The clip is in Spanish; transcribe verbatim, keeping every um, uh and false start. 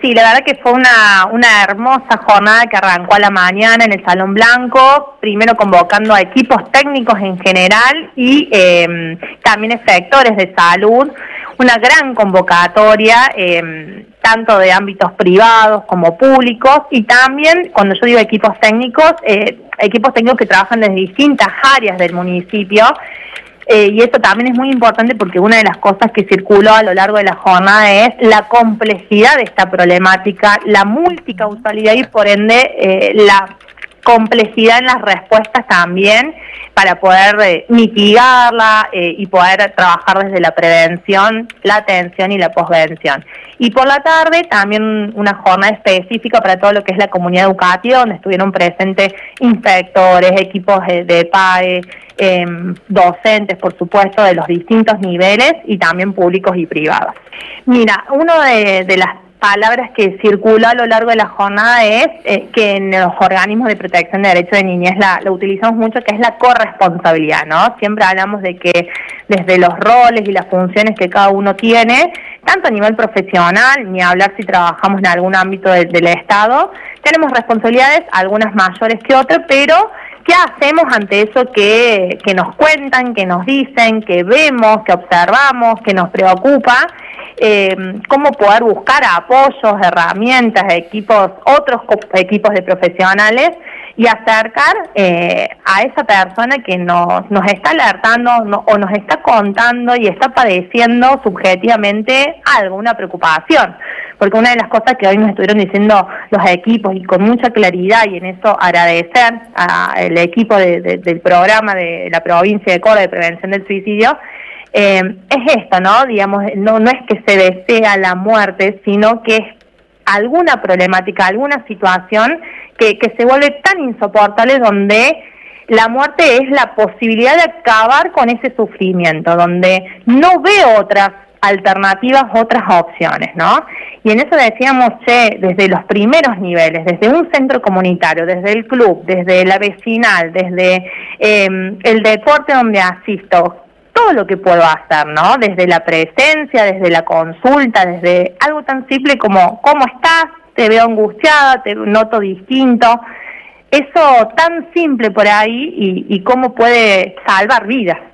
sí, la verdad que fue una, una hermosa jornada que arrancó a la mañana en el Salón Blanco, primero convocando a equipos técnicos en general y eh, también sectores de salud, una gran convocatoria, eh, tanto de ámbitos privados como públicos, y también, cuando yo digo equipos técnicos, eh, equipos técnicos que trabajan desde distintas áreas del municipio. Eh, y eso también es muy importante porque una de las cosas que circuló a lo largo de la jornada es la complejidad de esta problemática, la multicausalidad y por ende eh, la complejidad en las respuestas también para poder eh, mitigarla eh, y poder trabajar desde la prevención, la atención y la posvención. Y por la tarde también una jornada específica para todo lo que es la comunidad educativa, donde estuvieron presentes inspectores, equipos de, de P A E, eh, docentes, por supuesto, de los distintos niveles y también públicos y privados. Mira, uno de, de las palabras que circuló a lo largo de la jornada es eh, que en los organismos de protección de derechos de niñez la, la utilizamos mucho, que es la corresponsabilidad, ¿no? Siempre hablamos de que desde los roles y las funciones que cada uno tiene, tanto a nivel profesional, ni hablar si trabajamos en algún ámbito de, del Estado, tenemos responsabilidades, algunas mayores que otras, pero ¿qué hacemos ante eso que, que nos cuentan, que nos dicen, que vemos, que observamos, que nos preocupa? Eh, cómo poder buscar apoyos, herramientas, equipos, otros equipos de profesionales y acercar eh, a esa persona que nos, nos está alertando no, o nos está contando y está padeciendo subjetivamente algo, una preocupación. Porque una de las cosas que hoy nos estuvieron diciendo los equipos y con mucha claridad, y en eso agradecer al equipo de, de, del programa de la provincia de Córdoba de Prevención del Suicidio, Eh, es esto, ¿no? Digamos, no, no es que se desea la muerte, sino que es alguna problemática, alguna situación que, que se vuelve tan insoportable, donde la muerte es la posibilidad de acabar con ese sufrimiento, donde no veo otras alternativas, otras opciones, ¿no? Y en eso decíamos, che, desde los primeros niveles, desde un centro comunitario, desde el club, desde la vecinal, desde eh, el deporte donde asisto, todo lo que puedo hacer, ¿no? Desde la presencia, desde la consulta, desde algo tan simple como ¿cómo estás? Te veo angustiada, te noto distinto. Eso tan simple por ahí y, y cómo puede salvar vidas.